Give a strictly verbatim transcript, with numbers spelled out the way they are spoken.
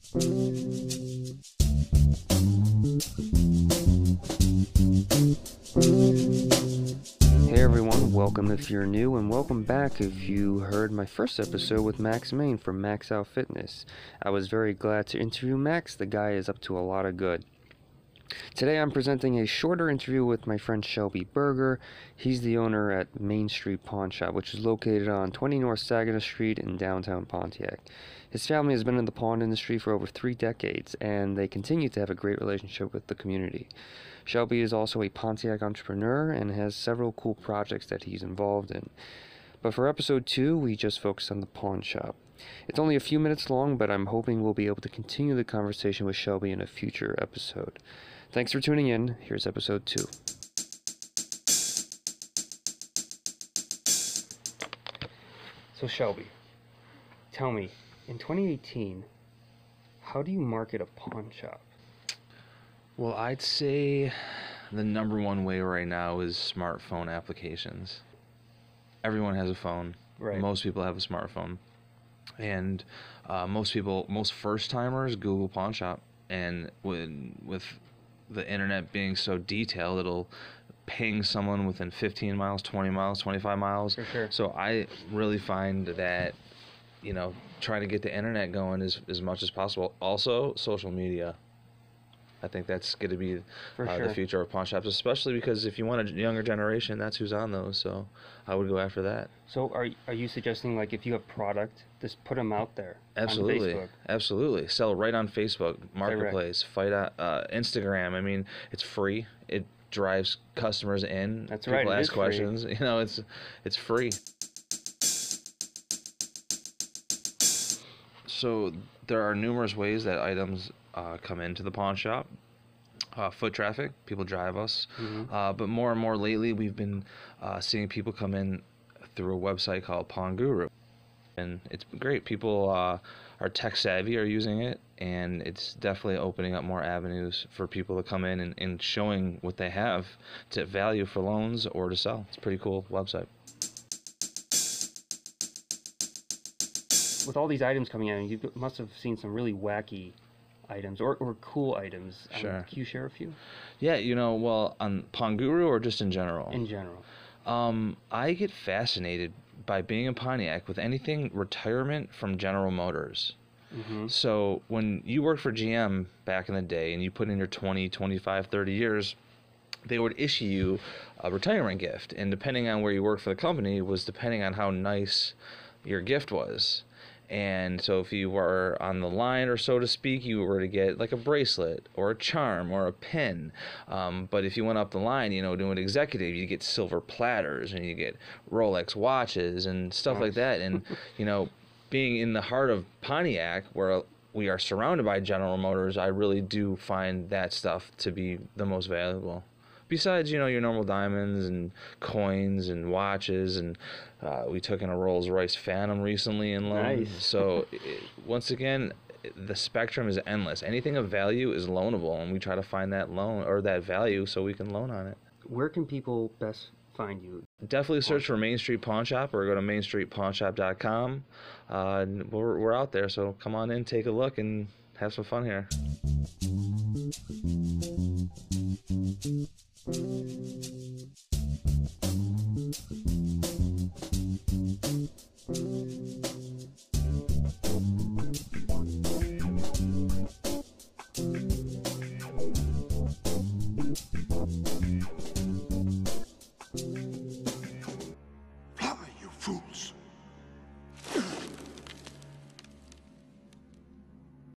Hey everyone, welcome if you're new, and welcome back if you heard my first episode with Max Main from Max Out Fitness. I was very glad to interview Max. The guy is up to a lot of good. Today I'm presenting a shorter interview with my friend Shelby Berger. He's the owner at Main Street Pawn Shop, which is located on twenty North Saginaw Street in downtown Pontiac. His family has been in the pawn industry for over three decades, and they continue to have a great relationship with the community. Shelby is also a Pontiac entrepreneur and has several cool projects that he's involved in. But for episode two, we just focus on the pawn shop. It's only a few minutes long, but I'm hoping we'll be able to continue the conversation with Shelby in a future episode. Thanks for tuning in. Here's episode two. So Shelby, tell me, in twenty eighteen, how do you market a pawn shop? Well, I'd say the number one way right now is smartphone applications. Everyone has a phone. Right. Most people have a smartphone. And uh, most people, most first-timers Google pawn shop. And when, with the internet being so detailed, it'll ping someone within fifteen miles, twenty miles, twenty-five miles. For sure. So I really find that, you know, trying to get the internet going as, as much as possible. Also, social media. I think that's going to be For uh, sure. the future of pawn shops, especially because if you want a younger generation, that's who's on those. So I would go after that. So are are you suggesting, like, if you have product, just put them out there Absolutely, on Facebook? absolutely. Sell right on Facebook Marketplace, fight out, uh, Instagram. I mean, it's free. It drives customers in. That's People right, it ask is free. questions. You know, it's it's free. So there are numerous ways that items uh, come into the pawn shop. Uh, foot traffic, people drive us. Mhm. Uh, but more and more lately, we've been uh, seeing people come in through a website called Pawn Guru. And it's great. People uh, are tech savvy, are using it, and it's definitely opening up more avenues for people to come in and, and showing what they have to value for loans or to sell. It's a pretty cool website. With all these items coming out, you must have seen some really wacky items or, or cool items. Um, Sure. Can you share a few? Yeah, you know, well, on Pawn Guru or just in general? In general. Um, I get fascinated by being in Pontiac with anything retirement from General Motors. Mm-hmm. So when you worked for G M back in the day and you put in your twenty, twenty-five, thirty years, they would issue you a retirement gift. And depending on where you worked for the company was depending on how nice your gift was. And so if you were on the line, or so to speak, you were to get like a bracelet or a charm or a pin. Um, but if you went up the line, you know, doing executive, you get silver platters and you get Rolex watches and stuff Nice. like that. And, you know, being in the heart of Pontiac, where we are surrounded by General Motors, I really do find that stuff to be the most valuable. Besides, you know, your normal diamonds and coins and watches, and uh, we took in a Rolls-Royce Phantom recently in loan. Nice. So, it, once again, the spectrum is endless. Anything of value is loanable, and we try to find that loan or that value so we can loan on it. Where can people best find you? Definitely search for Main Street Pawn Shop or go to main street pawn shop dot com. Uh, we're, we're out there, so come on in, take a look, and have some fun here.